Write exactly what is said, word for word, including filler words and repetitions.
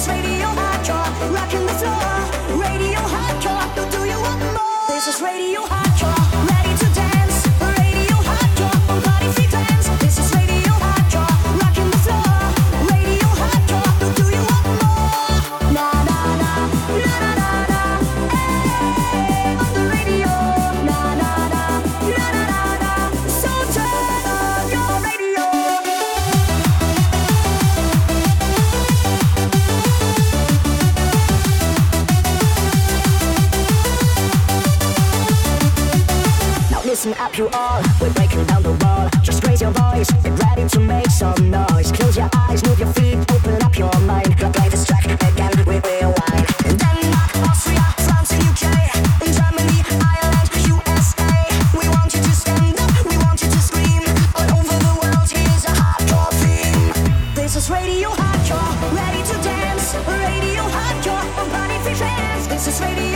Radio Hardcore, rocking the floor. Radio Hardcore, do you want more? This is Radio Hardcore, ready to dance. Radio Hardcore, on body free dance. This is Radio Hardcore, rocking the floor. Radio Hardcore, do you want more? Na na na, na na na na, hey, on the radio. Na na na, na na na na, so turn on your radio. Listen up you all, we're breaking down the wall. Just raise your voice, get ready to make some noise. Close your eyes, move your feet, open up your mind. Play this track again, we rewind. In Denmark, Austria, France and U K, in Germany, Ireland, U S A. We want you to stand up, we want you to scream. All over the world, here's a hardcore theme. This is Radio Hardcore, ready to dance. Radio Hardcore, on body free fans. This is Radio